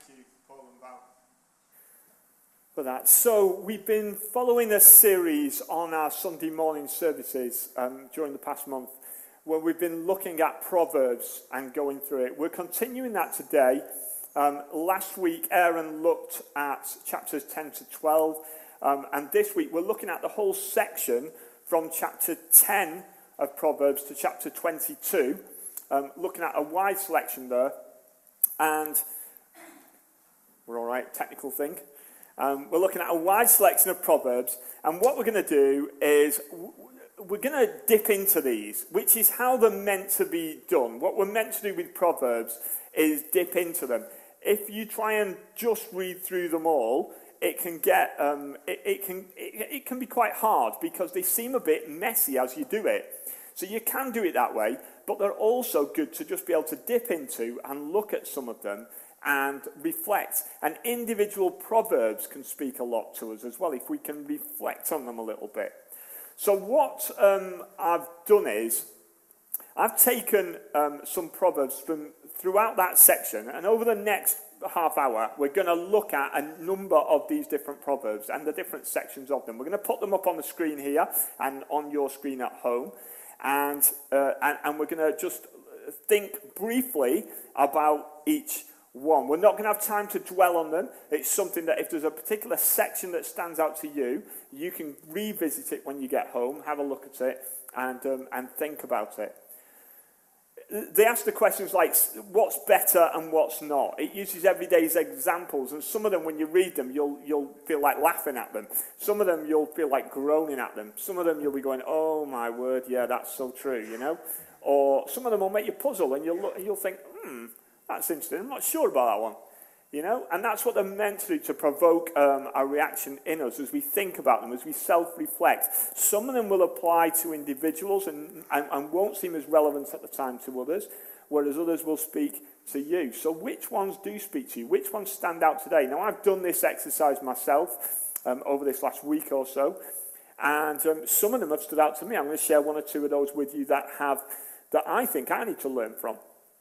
you, Paul and Val, for that. So we've been following a series on our Sunday morning services during the past month, where we've been looking at Proverbs and going through it. We're continuing that today. Last week, Aaron looked at chapters 10 to 12, and this week we're looking at the whole section from chapter 10 of Proverbs to chapter 22, looking at a wide selection there. And we're all right, technical thing. We're looking at a wide selection of Proverbs, and what we're going to do is we're going to dip into these, which is how they're meant to be done. What we're meant to do with Proverbs is dip into them. If you try and just read through them all, it can get it can be quite hard because they seem a bit messy as you do it. So you can do it that way, but they're also good to just be able to dip into and look at some of them and reflect. And individual proverbs can speak a lot to us as well if we can reflect on them a little bit. So what I've done is I've taken some proverbs from throughout that section, and over the next half hour we're going to look at a number of these different proverbs and the different sections of them. We're going to put them up on the screen here and on your screen at home, and we're going to just think briefly about each one. We're not going to have time to dwell on them. It's something that if there's a particular section that stands out to you, you can revisit it when you get home, have a look at it, and think about it. They ask the questions like, what's better and what's not? It uses everyday examples, and some of them, when you read them, you'll feel like laughing at them. Some of them, you'll feel like groaning at them. Some of them, you'll be going, oh my word, yeah, that's so true, you know? Or some of them will make you puzzle, and you'll think, that's interesting, I'm not sure about that one. You know, and that's what they're meant to do, to provoke a reaction in us as we think about them, as we self-reflect. Some of them will apply to individuals and won't seem as relevant at the time to others, whereas others will speak to you. So which ones do speak to you? Which ones stand out today? Now, I've done this exercise myself over this last week or so, and some of them have stood out to me. I'm going to share one or two of those with you that I think I need to learn from.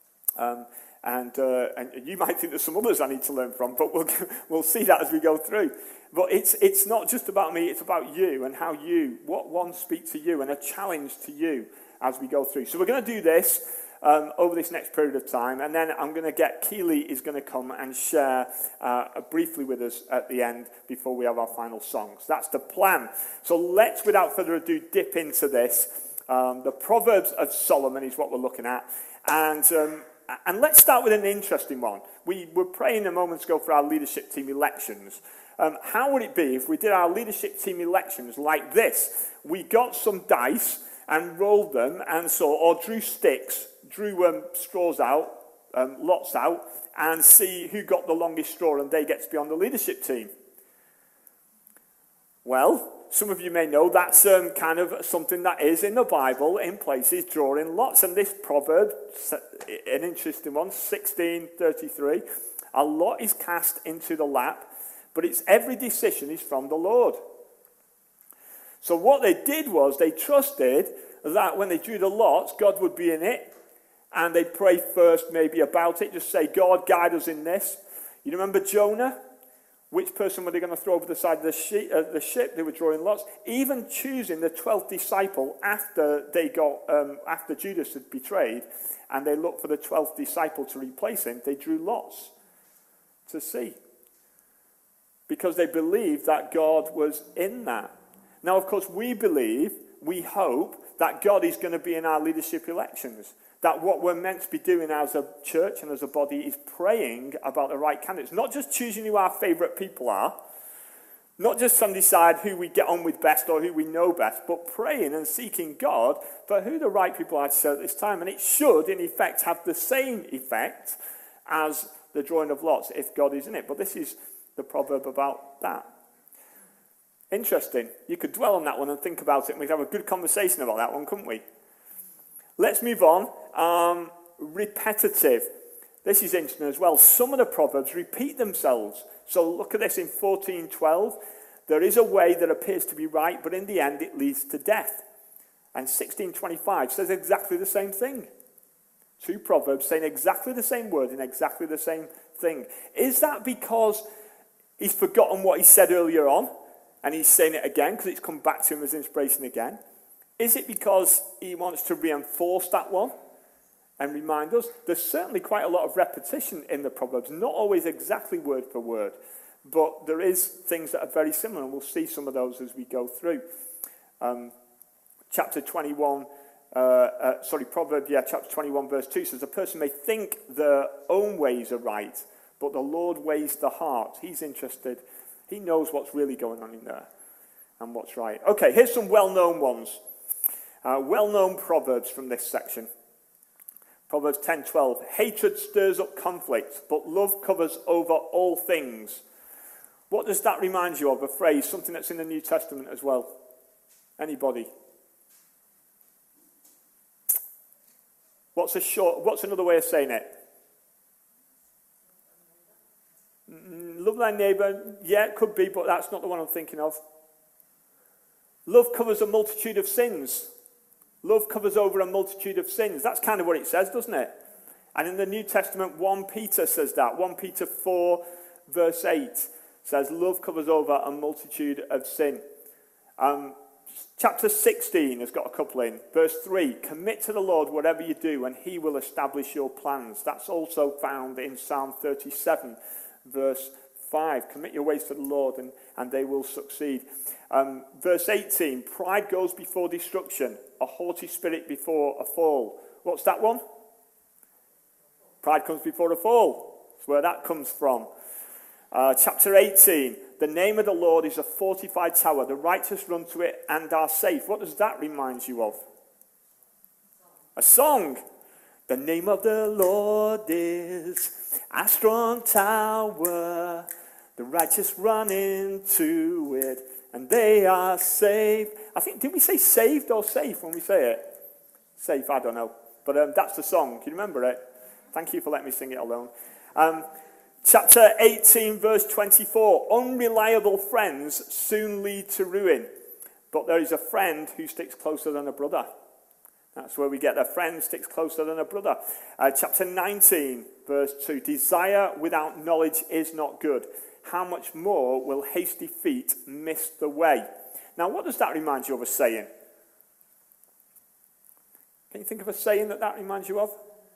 And you might think there's some others I need to learn from, but we'll see that as we go through. But it's not just about me, it's about you and what ones speak to you and a challenge to you as we go through. So we're going to do this over this next period of time, and then I'm going to get Keely is going to come and share briefly with us at the end before we have our final songs. That's the plan. So let's, without further ado, dip into this. The Proverbs of Solomon is what we're looking at, and let's start with an interesting one. We were praying a moment ago for our leadership team elections. How would it be if we did our leadership team elections like this? We got some dice and rolled them or drew sticks, drew straws out, lots out, and see who got the longest straw and they get to be on the leadership team. Well, some of you may know that's kind of something that is in the Bible in places, drawing lots. And this proverb, an interesting one, 16:33, a lot is cast into the lap, but its every decision is from the Lord. So what they did was they trusted that when they drew the lots, God would be in it, and they'd pray first maybe about it, just say, God, guide us in this. You remember Jonah? Which person were they going to throw over the side of the ship? They were drawing lots. Even choosing the 12th disciple after Judas had betrayed, and they looked for the 12th disciple to replace him, they drew lots to see. Because they believed that God was in that. Now, of course, we hope that God is going to be in our leadership elections. That what we're meant to be doing as a church and as a body is praying about the right candidates. Not just choosing who our favourite people are. Not just trying to decide who we get on with best or who we know best. But praying and seeking God for who the right people are to serve at this time. And it should, in effect, have the same effect as the drawing of lots if God is in it. But this is the proverb about that. Interesting. You could dwell on that one and think about it. And we'd have a good conversation about that one, couldn't we? Let's move on. Repetitive. This is interesting as well. Some of the proverbs repeat themselves. So look at this in 14:12. There is a way that appears to be right, but in the end it leads to death. And 16:25 says exactly the same thing. Two proverbs saying exactly the same word in exactly the same thing. Is that because he's forgotten what he said earlier on, and he's saying it again because it's come back to him as inspiration again? Is it because he wants to reinforce that one and remind us? There's certainly quite a lot of repetition in the Proverbs, not always exactly word for word, but there is things that are very similar, and we'll see some of those as we go through. Chapter 21, chapter 21, verse 2 says, a person may think their own ways are right, but the Lord weighs the heart. He's interested. He knows what's really going on in there and what's right. Okay, here's some well-known ones. Well-known proverbs from this section. Proverbs 10:12. Hatred stirs up conflict, but love covers over all things. What does that remind you of? A phrase, something that's in the New Testament as well. Anybody? What's another way of saying it? Love thy neighbour. Yeah, it could be, but that's not the one I'm thinking of. Love covers a multitude of sins. Love covers over a multitude of sins. That's kind of what it says, doesn't it? And in the New Testament, 1 Peter says that. 1 Peter 4, verse 8 says, love covers over a multitude of sin. Chapter 16 has got a couple in. Verse 3, commit to the Lord whatever you do, and he will establish your plans. That's also found in Psalm 37, verse 5. Commit your ways to the Lord, and they will succeed. Verse 18, pride goes before destruction, a haughty spirit before a fall. What's that one? Pride comes before a fall. That's where that comes from. Chapter 18, the name of the Lord is a fortified tower. The righteous run to it and are safe. What does that remind you of? A song. The name of the Lord is a strong tower. The righteous run into it and they are safe. I think, did we say saved or safe when we say it? Safe, I don't know. But that's the song. Can you remember it? Thank you for letting me sing it alone. Chapter 18, verse 24. Unreliable friends soon lead to ruin, but there is a friend who sticks closer than a brother. That's where we get a friend sticks closer than a brother. Chapter 19, verse 2. Desire without knowledge is not good. How much more will hasty feet miss the way? Now, what does that remind you of a saying? Can you think of a saying that reminds you of?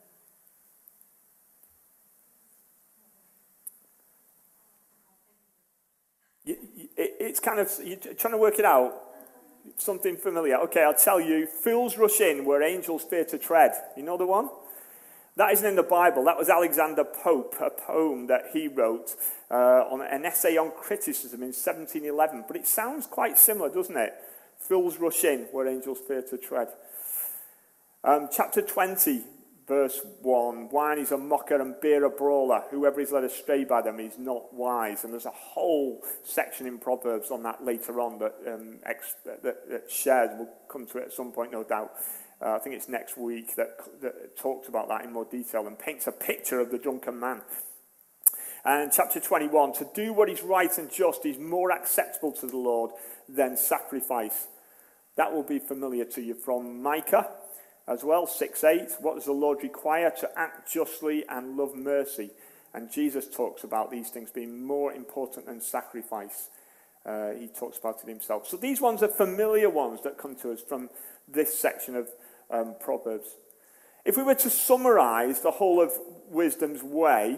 It's kind of, you're trying to work it out. Something familiar. Okay, I'll tell you. Fools rush in where angels fear to tread. You know the one? That isn't in the Bible. That was Alexander Pope, a poem that he wrote on an essay on criticism in 1711. But it sounds quite similar, doesn't it? Fools rush in where angels fear to tread. Chapter 20, verse 1. Wine is a mocker and beer a brawler. Whoever is led astray by them is not wise. And there's a whole section in Proverbs on that later on that shares. We'll come to it at some point, no doubt. I think it's next week that talks about that in more detail and paints a picture of the drunken man. And chapter 21, to do what is right and just is more acceptable to the Lord than sacrifice. That will be familiar to you from Micah as well, 6:8. What does the Lord require? To act justly and love mercy. And Jesus talks about these things being more important than sacrifice. He talks about it himself. So these ones are familiar ones that come to us from this section of Proverbs. If we were to summarize the whole of Wisdom's way,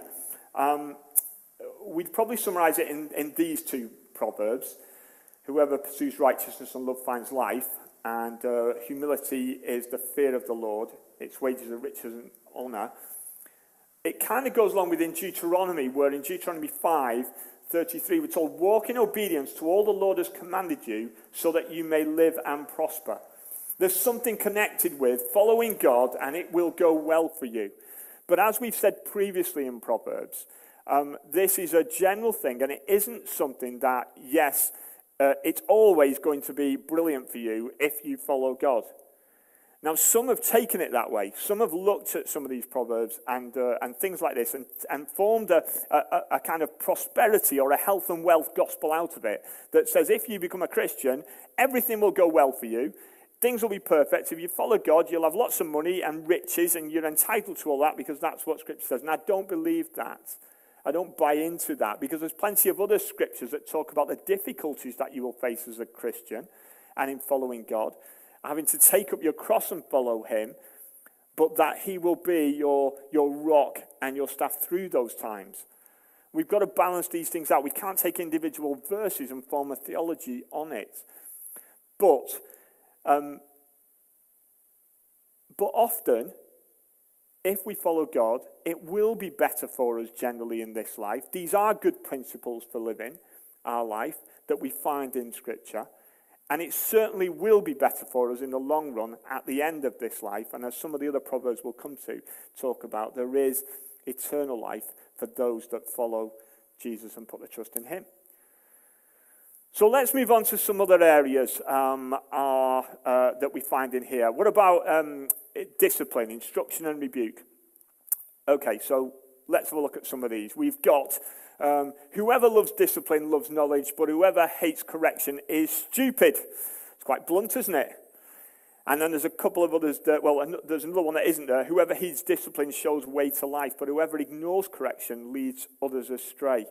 we'd probably summarize it in these two Proverbs. Whoever pursues righteousness and love finds life, and humility is the fear of the Lord. Its wages are riches and honor. It kind of goes along with in Deuteronomy, where in Deuteronomy 5:33 we're told, walk in obedience to all the Lord has commanded you, so that you may live and prosper. There's something connected with following God, and it will go well for you. But as we've said previously in Proverbs, this is a general thing, and it isn't something that, yes, it's always going to be brilliant for you if you follow God. Now, some have taken it that way. Some have looked at some of these Proverbs and things like this and formed a kind of prosperity or a health and wealth gospel out of it that says if you become a Christian, everything will go well for you. Things will be perfect. If you follow God, you'll have lots of money and riches, and you're entitled to all that because that's what Scripture says. And I don't believe that. I don't buy into that, because there's plenty of other scriptures that talk about the difficulties that you will face as a Christian and in following God, having to take up your cross and follow him, but that he will be your rock and your staff through those times. We've got to balance these things out. We can't take individual verses and form a theology on it. But often, if we follow God, it will be better for us generally in this life. These are good principles for living our life that we find in Scripture. And it certainly will be better for us in the long run at the end of this life. And as some of the other Proverbs will come to talk about, there is eternal life for those that follow Jesus and put their trust in him. So let's move on to some other areas that we find in here. What about discipline, instruction and rebuke? Okay, so let's have a look at some of these. We've got whoever loves discipline loves knowledge, but whoever hates correction is stupid. It's quite blunt, isn't it? And then there's a couple of others there's another one that isn't there. Whoever heeds discipline shows way to life, but whoever ignores correction leads others astray.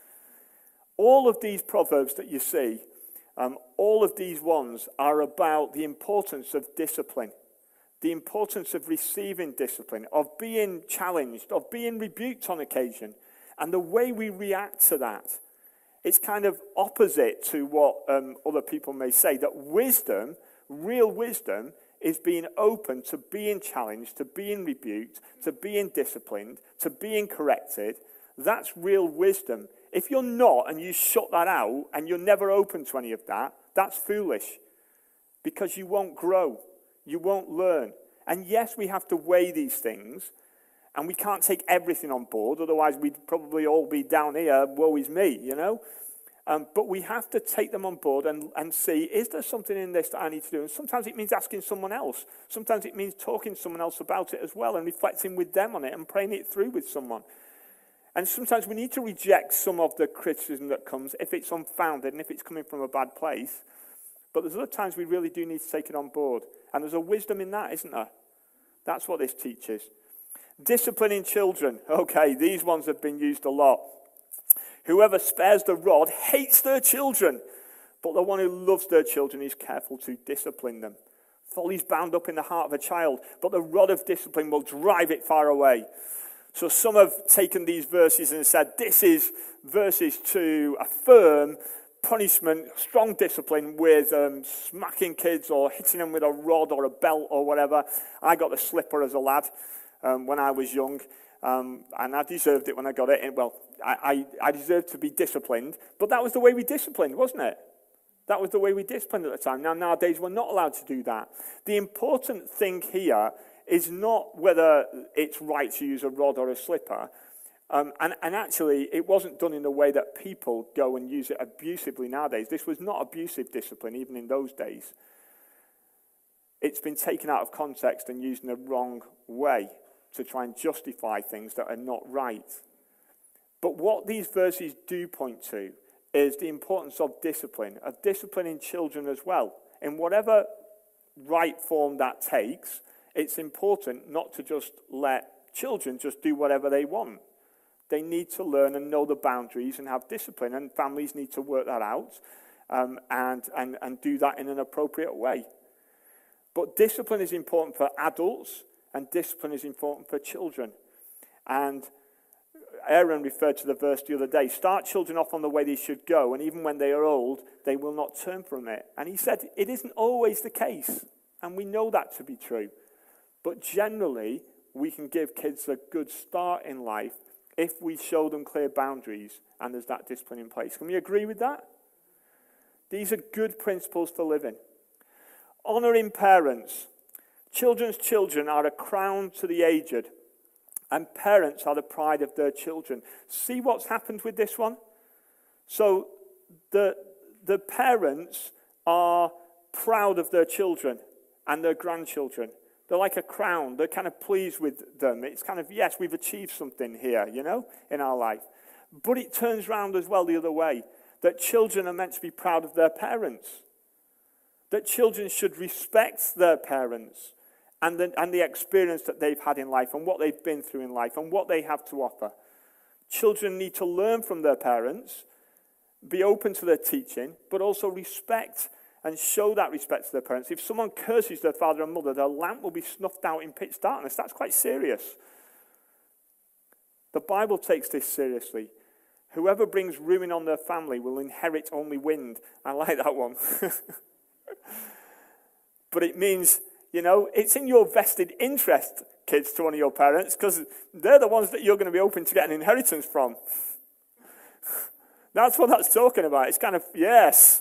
All of these proverbs that you see, all of these ones are about the importance of discipline, the importance of receiving discipline, of being challenged, of being rebuked on occasion, and the way we react to that. It's kind of opposite to what other people may say, that wisdom, real wisdom, is being open to being challenged, to being rebuked, to being disciplined, to being corrected. That's real wisdom. If you're not, and you shut that out, and you're never open to any of that, that's foolish. Because you won't grow. You won't learn. And yes, we have to weigh these things, and we can't take everything on board, otherwise we'd probably all be down here, woe is me, you know? But we have to take them on board and see, is there something in this that I need to do? And sometimes it means asking someone else. Sometimes it means talking to someone else about it as well, and reflecting with them on it, and praying it through with someone. And sometimes we need to reject some of the criticism that comes if it's unfounded and if it's coming from a bad place. But there's other times we really do need to take it on board. And there's a wisdom in that, isn't there? That's what this teaches. Disciplining children. Okay, these ones have been used a lot. Whoever spares the rod hates their children, but the one who loves their children is careful to discipline them. Folly is bound up in the heart of a child, but the rod of discipline will drive it far away. So some have taken these verses and said, this is verses to affirm punishment, strong discipline with smacking kids or hitting them with a rod or a belt or whatever. I got the slipper as a lad when I was young, and I deserved it when I got it. And, well, I deserved to be disciplined, but that was the way we disciplined, wasn't it? That was the way we disciplined at the time. Now, nowadays, we're not allowed to do that. The important thing here is not whether it's right to use a rod or a slipper. And actually, it wasn't done in the way that people go and use it abusively nowadays. This was not abusive discipline, even in those days. It's been taken out of context and used in the wrong way to try and justify things that are not right. But what these verses do point to is the importance of disciplining children as well. In whatever right form that takes, it's important not to just let children just do whatever they want. They need to learn and know the boundaries and have discipline, and families need to work that out and do that in an appropriate way. But discipline is important for adults, and discipline is important for children. And Aaron referred to the verse the other day, start children off on the way they should go, and even when they are old, they will not turn from it. And he said it isn't always the case, and we know that to be true. But generally, we can give kids a good start in life if we show them clear boundaries and there's that discipline in place. Can we agree with that? These are good principles for living. Honouring parents. Children's children are a crown to the aged, and parents are the pride of their children. See what's happened with this one? So the parents are proud of their children and their grandchildren. They're like a crown. They're kind of pleased with them. It's kind of, yes, we've achieved something here, in our life. But it turns around as well the other way, that children are meant to be proud of their parents. That children should respect their parents and the experience that they've had in life and what they've been through in life and what they have to offer. Children need to learn from their parents, be open to their teaching, but also respect and show that respect to their parents. If someone curses their father and mother, their lamp will be snuffed out in pitch darkness. That's quite serious. The Bible takes this seriously. Whoever brings ruin on their family will inherit only wind. I like that one. But it means, it's in your vested interest, kids, to one of your parents, because they're the ones that you're going to be open to get an inheritance from. That's what that's talking about. It's kind of, yes.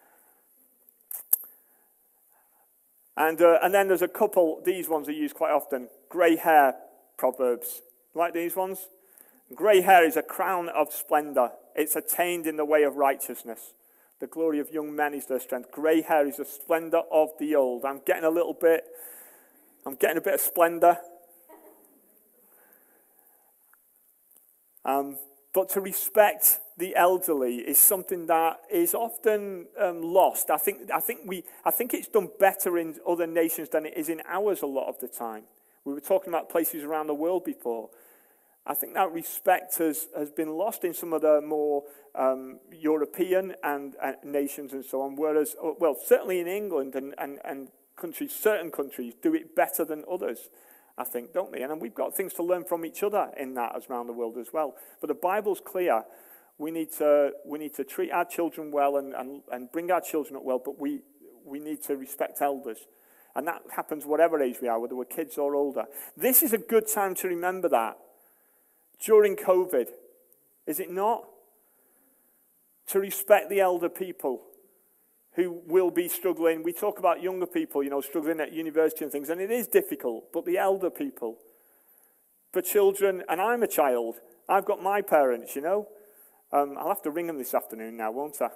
And then there's a couple, these ones are used quite often, grey hair proverbs. Like these ones? Grey hair is a crown of splendor. It's attained in the way of righteousness. The glory of young men is their strength. Grey hair is the splendor of the old. I'm getting a bit of splendor. But to respect the elderly is something that is often lost. I think it's done better in other nations than it is in ours a lot of the time. We were talking about places around the world before. I think that respect has been lost in some of the more European and nations and so on, whereas, well, certainly in England and countries, certain countries do it better than others, I think, don't they? And we've got things to learn from each other in that as around the world as well. But the Bible's clear. We need to treat our children well and bring our children up well, but we need to respect elders. And that happens whatever age we are, whether we're kids or older. This is a good time to remember that. During COVID, is it not? To respect the elder people who will be struggling. We talk about younger people, struggling at university and things, and it is difficult, but the elder people. For children, and I'm a child, I've got my parents, I'll have to ring them this afternoon now, won't I?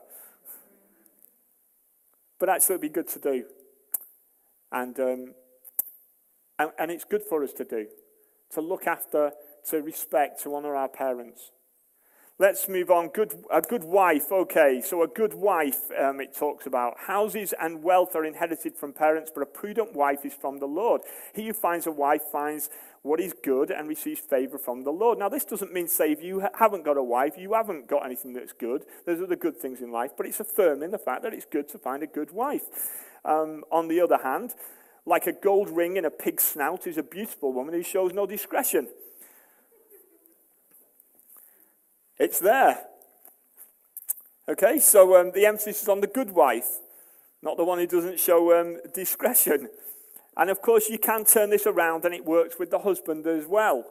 But actually it'd be good to do. And it's good for us to do. To look after, to respect, to honour our parents. Let's move on. A good wife. Okay, so a good wife, it talks about. Houses and wealth are inherited from parents, but a prudent wife is from the Lord. He who finds a wife finds what is good and receives favour from the Lord. Now, this doesn't mean, say, if you haven't got a wife, you haven't got anything that's good. There's other good things in life, but it's affirming the fact that it's good to find a good wife. On the other hand, like a gold ring in a pig's snout is a beautiful woman who shows no discretion. It's there. Okay, so the emphasis is on the good wife, not the one who doesn't show discretion. And of course, you can turn this around, and it works with the husband as well.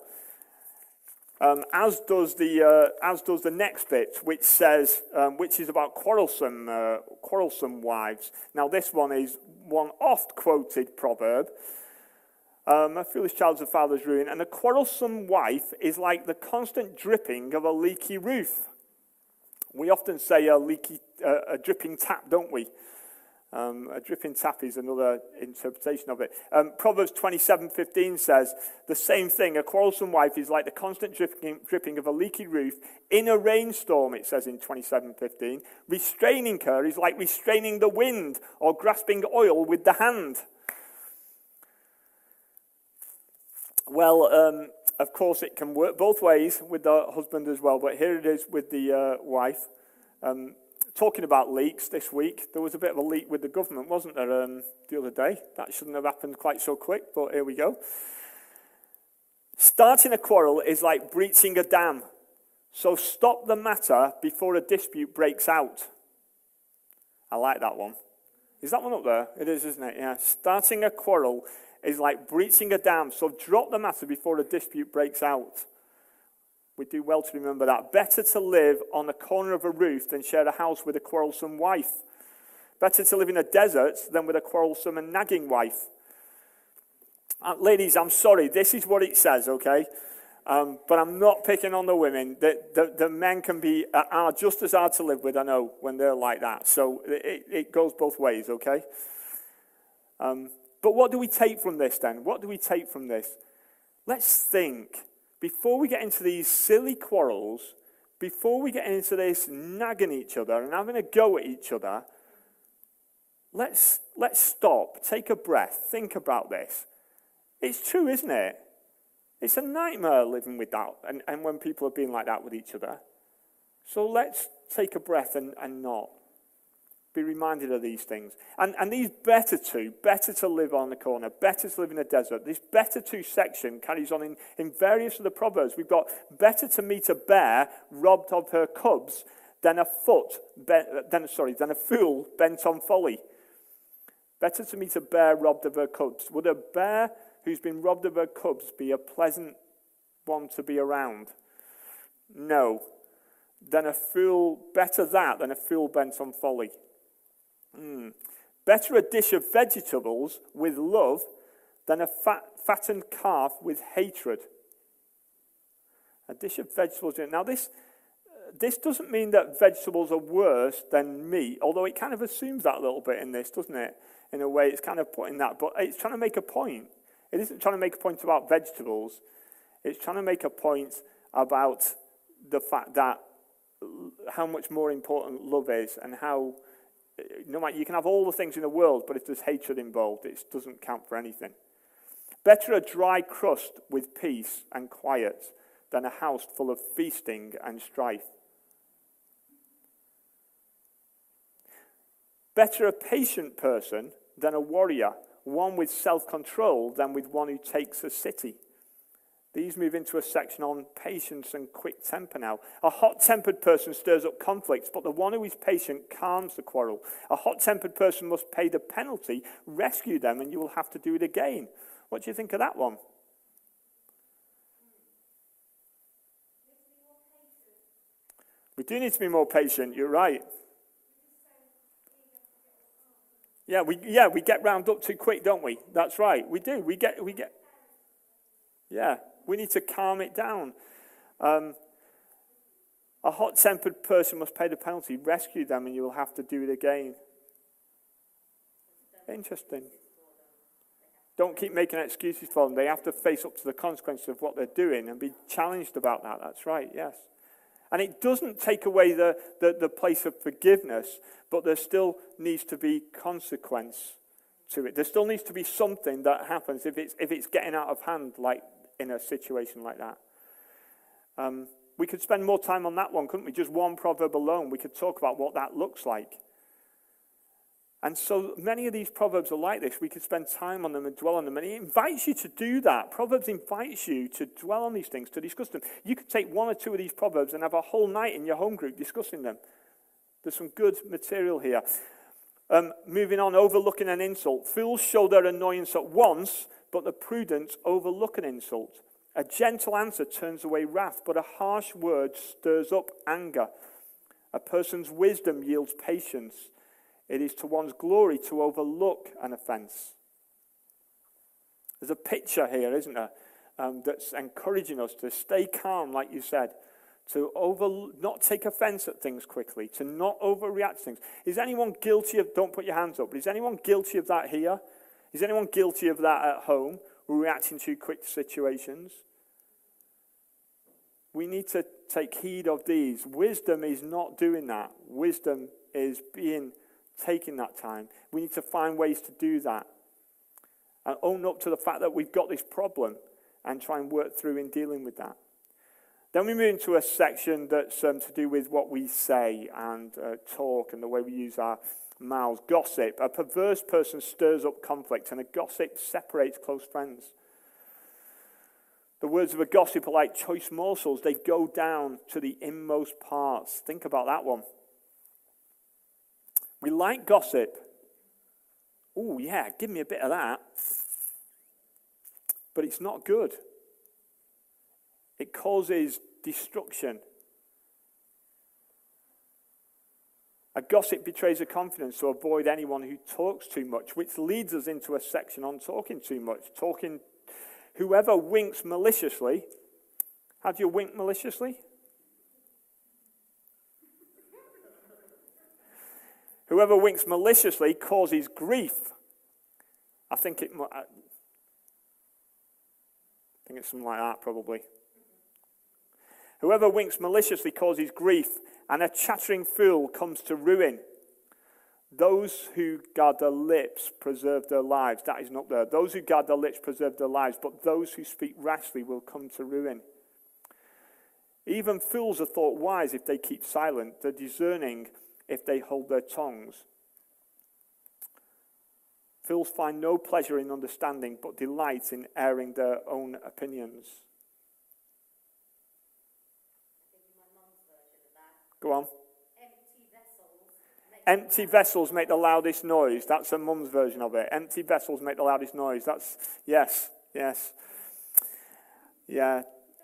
As does the next bit, which says, which is about quarrelsome wives. Now, this one is one oft-quoted proverb. A foolish child is a father's ruin, and a quarrelsome wife is like the constant dripping of a leaky roof. We often say a dripping tap, don't we? A dripping tap is another interpretation of it. Proverbs 27:15 says the same thing. A quarrelsome wife is like the constant dripping of a leaky roof in a rainstorm, it says in 27:15. Restraining her is like restraining the wind or grasping oil with the hand. Well, of course, it can work both ways with the husband as well, but here it is with the wife. Talking about leaks this week, there was a bit of a leak with the government, wasn't there, the other day? That shouldn't have happened quite so quick, but here we go. Starting a quarrel is like breaching a dam, so stop the matter before a dispute breaks out. I like that one. Is that one up there? It is, isn't it? Yeah. Starting a quarrel is like breaching a dam, so drop the matter before a dispute breaks out. We do well to remember that. Better to live on the corner of a roof than share a house with a quarrelsome wife. Better to live in a desert than with a quarrelsome and nagging wife. Ladies, I'm sorry, this is what it says, okay? But I'm not picking on the women. The men are just as hard to live with, I know, when they're like that. So it goes both ways, okay? But what do we take from this then? What do we take from this? Let's think. Before we get into these silly quarrels, before we get into this nagging each other and having a go at each other, let's stop, take a breath, think about this. It's true, isn't it? It's a nightmare living with that, and when people are being like that with each other. So let's take a breath and not. Be reminded of these things. And these better to live on the corner, better to live in a desert. This better to section carries on in various of the Proverbs. We've got better to meet a bear robbed of her cubs than a fool bent on folly. Better to meet a bear robbed of her cubs. Would a bear who's been robbed of her cubs be a pleasant one to be around? No. Better that than a fool bent on folly. Better a dish of vegetables with love than a fattened calf with hatred. A dish of vegetables. Now this doesn't mean that vegetables are worse than meat, although it kind of assumes that a little bit in this, doesn't it? In a way, it's kind of putting that, but it's trying to make a point. It isn't trying to make a point about vegetables. It's trying to make a point about the fact that how much more important love is, and how no matter, you can have all the things in the world, but if there's hatred involved, it doesn't count for anything. Better a dry crust with peace and quiet than a house full of feasting and strife. Better a patient person than a warrior, one with self-control than with one who takes a city. These move into a section on patience and quick temper now. A hot-tempered person stirs up conflicts, but the one who is patient calms the quarrel. A hot-tempered person must pay the penalty, rescue them, and you will have to do it again. What do you think of that one? We do need to be more patient, you're right. Yeah, we get round up too quick, don't we? That's right, we do. We get. Yeah, we need to calm it down. A hot-tempered person must pay the penalty. Rescue them and you will have to do it again. Interesting. Don't keep making excuses for them. They have to face up to the consequences of what they're doing and be challenged about that. That's right, yes. And it doesn't take away the place of forgiveness, but there still needs to be consequence to it. There still needs to be something that happens if it's getting out of hand, like in a situation like that. We could spend more time on that one, couldn't we? Just one proverb alone. We could talk about what that looks like. And so many of these proverbs are like this. We could spend time on them and dwell on them. And it invites you to do that. Proverbs invites you to dwell on these things, to discuss them. You could take one or two of these proverbs and have a whole night in your home group discussing them. There's some good material here. Moving on, overlooking an insult. Fools show their annoyance at once, but the prudent overlook an insult. A gentle answer turns away wrath, but a harsh word stirs up anger. A person's wisdom yields patience. It is to one's glory to overlook an offense. There's a picture here, isn't there, that's encouraging us to stay calm, like you said, to not take offense at things quickly, to not overreact to things. Is anyone guilty of, don't put your hands up, but is anyone guilty of that here? Is anyone guilty of that at home, reacting too quick to situations? We need to take heed of these. Wisdom is not doing that. Wisdom is taking that time. We need to find ways to do that and own up to the fact that we've got this problem and try and work through in dealing with that. Then we move into a section that's to do with what we say and talk and the way we use our mouths. Gossip. A perverse person stirs up conflict, and a gossip separates close friends. The words of a gossip are like choice morsels. They go down to the inmost parts. Think about that one. We like gossip. Oh, yeah, give me a bit of that. But it's not good. It causes destruction. A gossip betrays a confidence to avoid anyone who talks too much, which leads us into a section on talking too much. Whoever winks maliciously. How do you wink maliciously? Whoever winks maliciously causes grief. I think it's something like that, probably. Whoever winks maliciously causes grief, and a chattering fool comes to ruin. Those who guard their lips preserve their lives. That is not there. Those who guard their lips preserve their lives, but those who speak rashly will come to ruin. Even fools are thought wise if they keep silent. They're discerning if they hold their tongues. Fools find no pleasure in understanding, but delight in airing their own opinions. Go on. Empty vessels make the loudest noise. That's a mum's version of it. Empty vessels make the loudest noise. That's, yes. Yeah.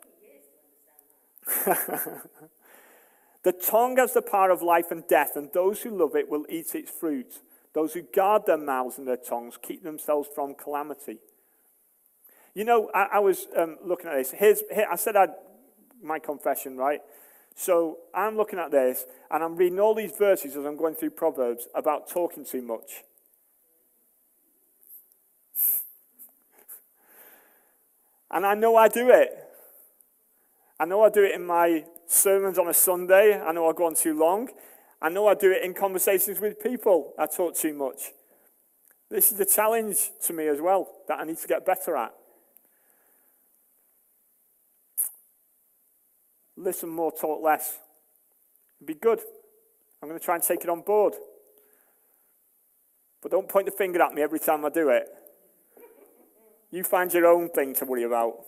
The tongue has the power of life and death, and those who love it will eat its fruit. Those who guard their mouths and their tongues keep themselves from calamity. You know, I was looking at this. Here, I said my confession, right? So I'm looking at this, and I'm reading all these verses as I'm going through Proverbs about talking too much. And I know I do it. I know I do it in my sermons on a Sunday. I know I go on too long. I know I do it in conversations with people. I talk too much. This is a challenge to me as well that I need to get better at. Listen more, talk less. It'd be good. I'm going to try and take it on board. But don't point the finger at me every time I do it. You find your own thing to worry about.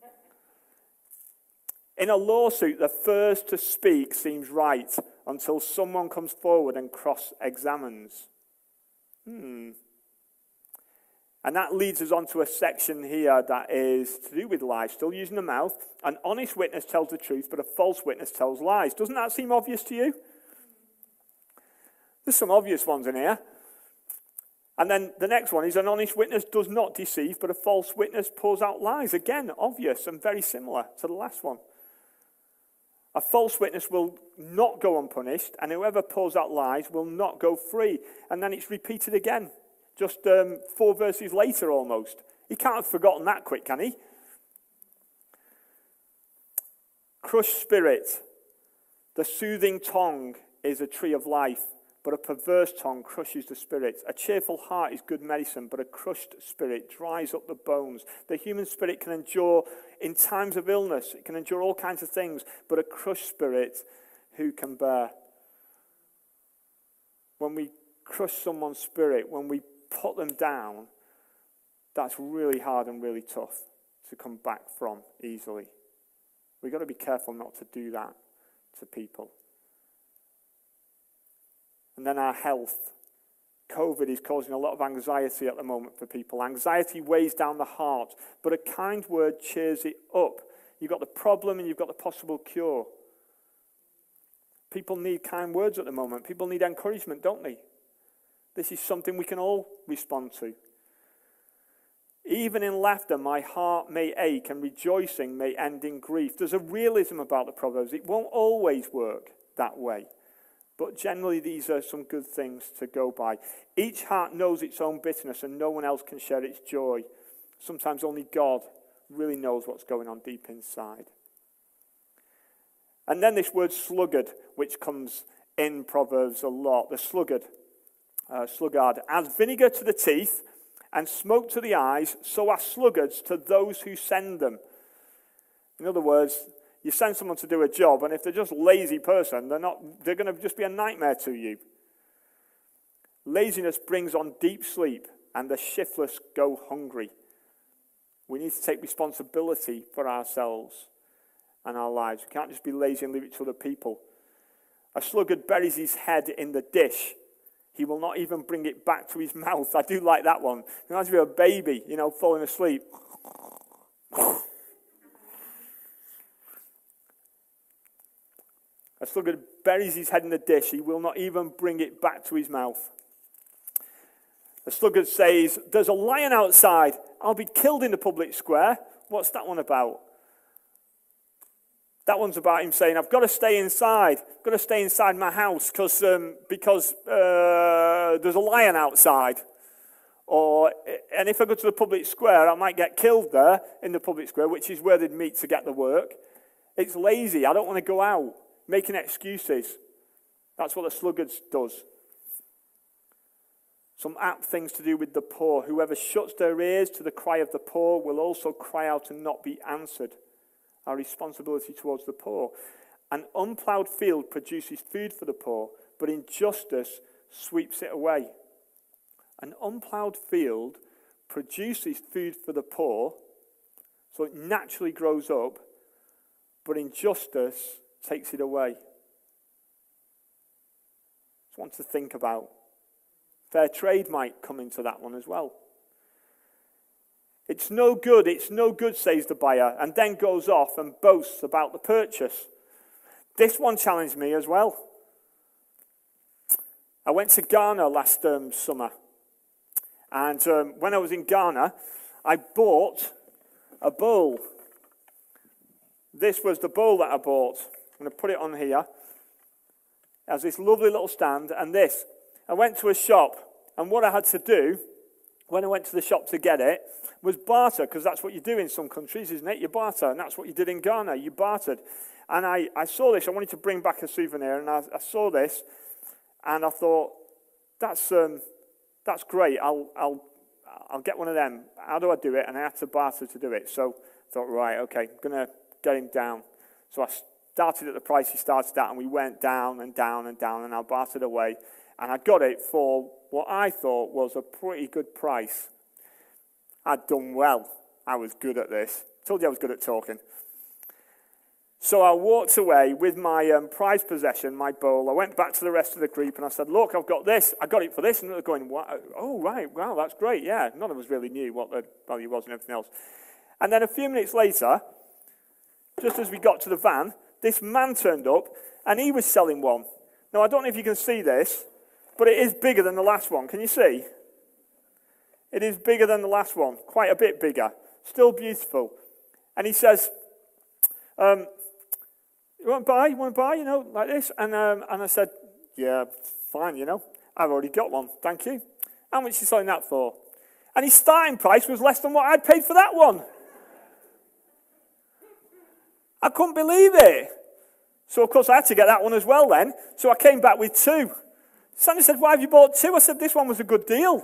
In a lawsuit, the first to speak seems right until someone comes forward and cross-examines. And that leads us on to a section here that is to do with lies. Still using the mouth. An honest witness tells the truth, but a false witness tells lies. Doesn't that seem obvious to you? There's some obvious ones in here. And then the next one is an honest witness does not deceive, but a false witness pours out lies. Again, obvious and very similar to the last one. A false witness will not go unpunished, and whoever pours out lies will not go free. And then it's repeated again. Just 4 verses later almost. He can't have forgotten that quick, can he? Crushed spirit. The soothing tongue is a tree of life, but a perverse tongue crushes the spirit. A cheerful heart is good medicine, but a crushed spirit dries up the bones. The human spirit can endure in times of illness. It can endure all kinds of things, but a crushed spirit, who can bear? When we crush someone's spirit, when we put them down, that's really hard and really tough to come back from easily. We've got to be careful not to do that to people. And then our health. COVID is causing a lot of anxiety at the moment for people. Anxiety weighs down the heart, but a kind word cheers it up. You've got the problem and you've got the possible cure. People need kind words at the moment. People need encouragement, don't they? This is something we can all respond to. Even in laughter, my heart may ache, and rejoicing may end in grief. There's a realism about the Proverbs. It won't always work that way. But generally, these are some good things to go by. Each heart knows its own bitterness, and no one else can share its joy. Sometimes only God really knows what's going on deep inside. And then this word sluggard, which comes in Proverbs a lot. The sluggard. Sluggard. As vinegar to the teeth and smoke to the eyes, so are sluggards to those who send them. In other words, you send someone to do a job, and if they're just a lazy person, they're going to just be a nightmare to you. Laziness brings on deep sleep, and the shiftless go hungry. We need to take responsibility for ourselves and our lives. We can't just be lazy and leave it to other people. A sluggard buries his head in the dish. He will not even bring it back to his mouth. I do like that one. It reminds me of a baby, falling asleep. A sluggard buries his head in the dish. He will not even bring it back to his mouth. A sluggard says, there's a lion outside. I'll be killed in the public square. What's that one about? That one's about him saying, I've got to stay inside. I've got to stay inside my house because there's a lion outside. And if I go to the public square, I might get killed there in the public square, which is where they'd meet to get the work. It's lazy. I don't want to go out. Making excuses. That's what the sluggard does. Some apt things to do with the poor. Whoever shuts their ears to the cry of the poor will also cry out and not be answered. Our responsibility towards the poor. An unplowed field produces food for the poor, but injustice sweeps it away. An unplowed field produces food for the poor, so it naturally grows up, but injustice takes it away. Just want to think about. Fair trade might come into that one as well. It's no good, says the buyer, and then goes off and boasts about the purchase. This one challenged me as well. I went to Ghana last summer, and when I was in Ghana, I bought a bowl. This was the bowl that I bought. I'm going to put it on here. It has this lovely little stand, and this. I went to a shop, and what I had to do when I went to the shop to get it was barter, because that's what you do in some countries, isn't it? You barter, and that's what you did in Ghana. You bartered. And I saw this. I wanted to bring back a souvenir, and I saw this, and I thought, that's great. I'll get one of them. How do I do it? And I had to barter to do it. So I thought, right, okay, I'm going to get him down. So I started at the price he started at, and we went down and down and down, and I bartered away. And I got it for what I thought was a pretty good price. I'd done well. I was good at this. Told you I was good at talking. So I walked away with my prized possession, my bowl. I went back to the rest of the group and I said, look, I've got this. I got it for this. And they're going, oh, right, wow, that's great. Yeah, none of us really knew what the value was and everything else. And then a few minutes later, just as we got to the van, this man turned up and he was selling one. Now, I don't know if you can see this, but it is bigger than the last one. Can you see? It is bigger than the last one, quite a bit bigger. Still beautiful. And he says, you want to buy, like this? And I said, yeah, fine, I've already got one, thank you. How much are you selling that for? And his starting price was less than what I'd paid for that one. I couldn't believe it. So, of course, I had to get that one as well then. So I came back with two. Sandy said, why have you bought two? I said, this one was a good deal.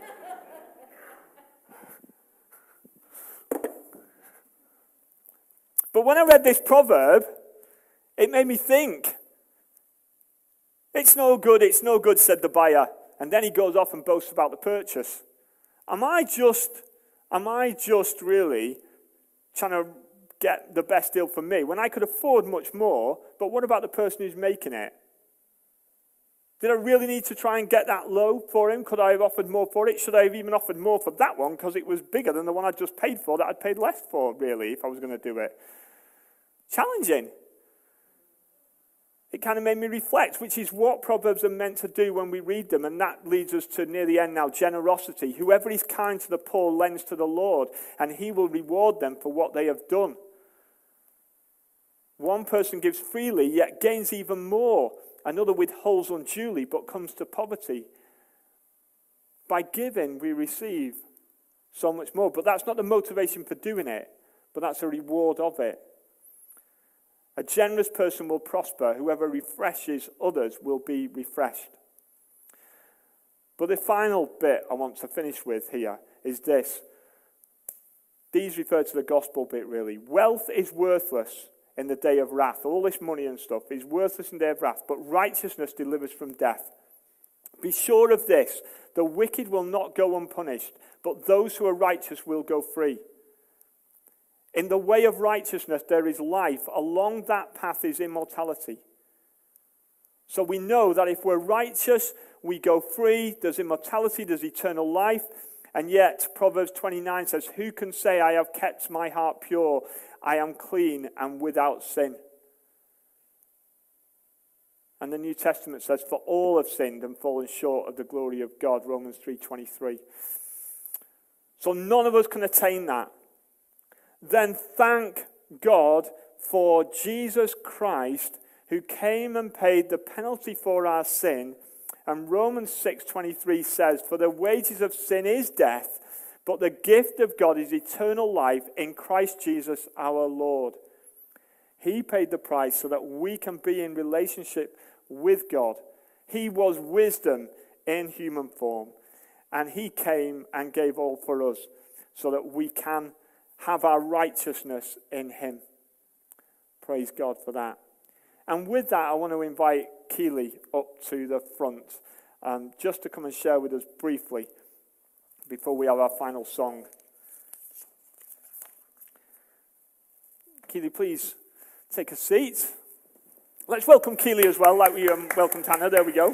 But when I read this proverb, it made me think. It's no good, said the buyer. And then he goes off and boasts about the purchase. Am I just really trying to get the best deal for me when I could afford much more? But what about the person who's making it? Did I really need to try and get that low for him? Could I have offered more for it? Should I have even offered more for that one because it was bigger than the one I just paid for that I'd paid less for, really, if I was going to do it? Challenging. It kind of made me reflect, which is what Proverbs are meant to do when we read them, and that leads us to near the end now, generosity. Whoever is kind to the poor lends to the Lord, and he will reward them for what they have done. One person gives freely, yet gains even more. Another withholds unduly, but comes to poverty. By giving, we receive so much more. But that's not the motivation for doing it, but that's a reward of it. A generous person will prosper. Whoever refreshes others will be refreshed. But the final bit I want to finish with here is this. These refer to the gospel bit, really. Wealth is worthless in the day of wrath. All this money and stuff is worthless in the day of wrath, but righteousness delivers from death. Be sure of this, the wicked will not go unpunished, but those who are righteous will go free. In the way of righteousness there is life. Along that path is immortality. So we know that if we're righteous, we go free. There's immortality, there's eternal life. And yet, Proverbs 29 says, who can say, I have kept my heart pure? I am clean and without sin. And the New Testament says, for all have sinned and fallen short of the glory of God, Romans 3:23. So none of us can attain that. Then thank God for Jesus Christ, who came and paid the penalty for our sin. And Romans 6:23 says, for the wages of sin is death, but the gift of God is eternal life in Christ Jesus our Lord. He paid the price so that we can be in relationship with God. He was wisdom in human form. And he came and gave all for us so that we can have our righteousness in him. Praise God for that. And with that, I want to invite Keely up to the front just to come and share with us briefly before we have our final song. Keely, please take a seat. Let's welcome Keely as well, like we welcomed Hannah. There we go.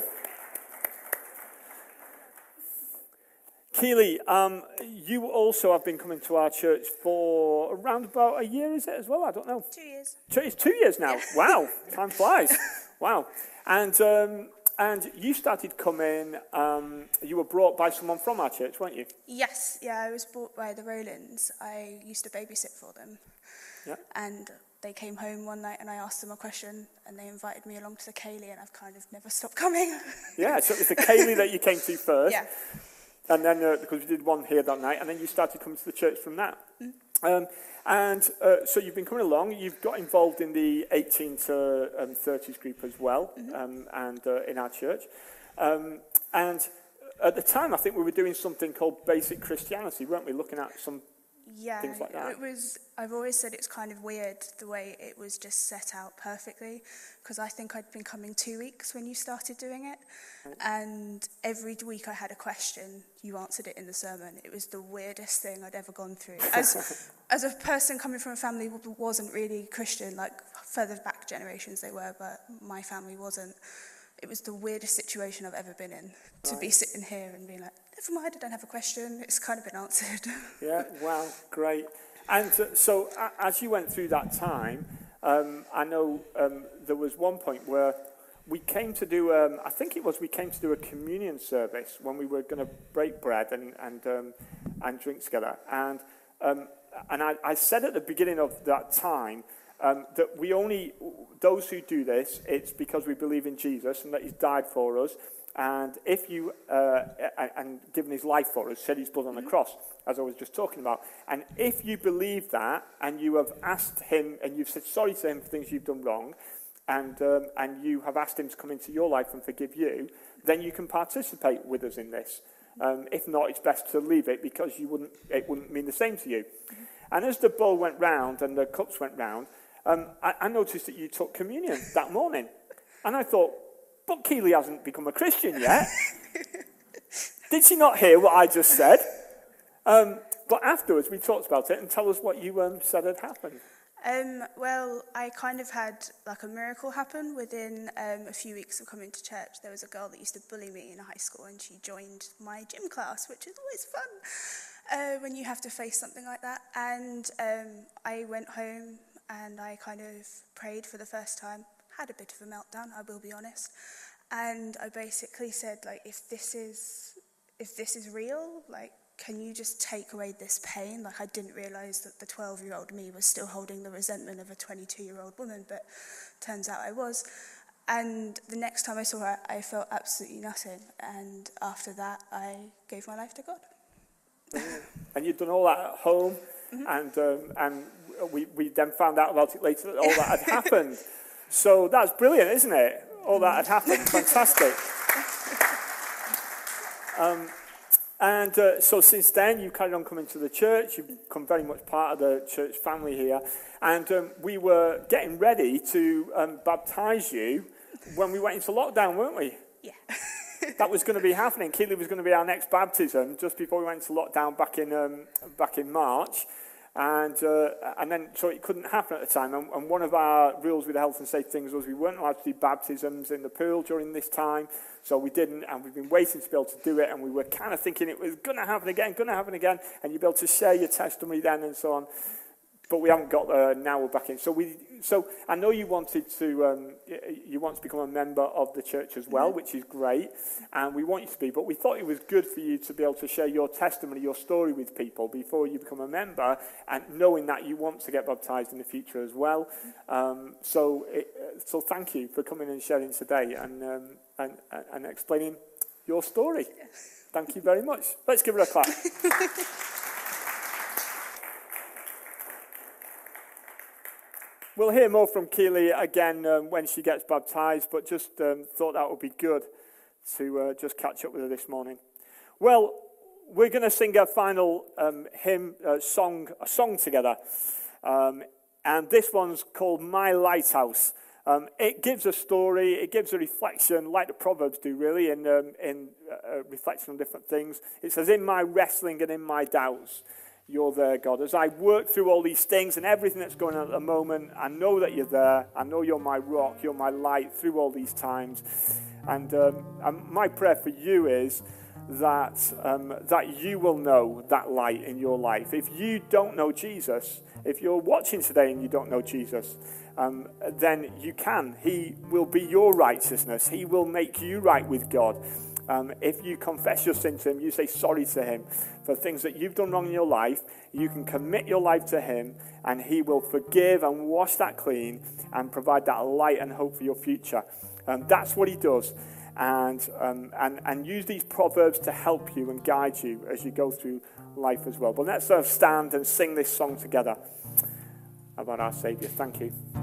Keely, you also have been coming to our church for around about a year, is it as well? I don't know. 2 years. It's 2 years now. Wow, time flies. Wow. And you started coming, you were brought by someone from our church, weren't you? Yes, yeah, I was brought by the Rowlands. I used to babysit for them. Yeah. And they came home one night and I asked them a question and they invited me along to the Kaylee and I've kind of never stopped coming. Yeah, so it was the Kaylee that you came to first. Yeah. And then, because we did one here that night, and then you started coming to the church from that. So you've been coming along, you've got involved in the 18 to 30s group as well, and in our church. And at the time, I think we were doing something called Basic Christianity, weren't we? Looking at some things like that. I've always said it's kind of weird the way it was just set out perfectly, because I think I'd been coming 2 weeks when you started doing it, and every week I had a question, you answered it in the sermon. It was the weirdest thing I'd ever gone through. As a person coming from a family who wasn't really Christian, like further back generations they were, but my family wasn't. It was the weirdest situation I've ever been in, to be sitting here and being like, never mind, I don't have a question. It's kind of been answered. Yeah, wow, great. And so as you went through that time, I know there was one point where we came to do, we came to do a communion service when we were going to break bread and drink together. And I said at the beginning of that time, that those who do this, it's because we believe in Jesus and that he's died for us. And if you, and given his life for us, shed his blood on the cross, as I was just talking about. And if you believe that, and you have asked him, and you've said sorry to him for things you've done wrong, and you have asked him to come into your life and forgive you, then you can participate with us in this. If not, it's best to leave it, because it wouldn't mean the same to you. And as the bowl went round and the cups went round, I noticed that you took communion that morning. And I thought, but Keely hasn't become a Christian yet. Did she not hear what I just said? But afterwards, we talked about it, and tell us what you said had happened. Well, I kind of had like a miracle happen within a few weeks of coming to church. There was a girl that used to bully me in high school, and she joined my gym class, which is always fun when you have to face something like that. And I went home and I kind of prayed for the first time. Had a bit of a meltdown, I will be honest. And I basically said, like, if this is real, like, can you just take away this pain? Like, I didn't realise that the 12-year-old me was still holding the resentment of a 22-year-old woman, but turns out I was. And the next time I saw her, I felt absolutely nothing. And after that, I gave my life to God. And you'd done all that at home, and we then found out about it later that all that had happened. So that's brilliant, isn't it? All that had happened. Fantastic. So since then, you've carried on coming to the church. You've become very much part of the church family here. And we were getting ready to baptise you when we went into lockdown, weren't we? Yeah. That was going to be happening. Keely was going to be our next baptism just before we went into lockdown back in March. And then, so it couldn't happen at the time. And one of our rules with the health and safety things was we weren't allowed to do baptisms in the pool during this time. So we didn't, and we've been waiting to be able to do it. And we were kind of thinking it was going to happen again, and you'd be able to share your testimony then and so on. But we haven't got there. Now we're back in. So I know you wanted to become a member of the church as well, which is great, and we want you to be. But we thought it was good for you to be able to share your testimony, your story with people before you become a member, and knowing that you want to get baptized in the future as well. So thank you for coming and sharing today and explaining your story. Thank you very much. Let's give her a clap. We'll hear more from Keely again when she gets baptised, but just thought that would be good to just catch up with her this morning. Well, we're going to sing a final song together. And this one's called My Lighthouse. It gives a story, it gives a reflection, like the Proverbs do really, in reflection on different things. It says, in my wrestling and in my doubts, you're there, God. As I work through all these things and everything that's going on at the moment, I know that you're there. I know you're my rock, you're my light through all these times. And my prayer for you is that you will know that light in your life. If you don't know Jesus, if you're watching today and you don't know Jesus, then you can. He will be your righteousness. He will make you right with God. If you confess your sin to him, you say sorry to him for things that you've done wrong in your life, you can commit your life to him, and he will forgive and wash that clean and provide that light and hope for your future. That's what he does. And use these proverbs to help you and guide you as you go through life as well. But let's stand and sing this song together about our Saviour. Thank you.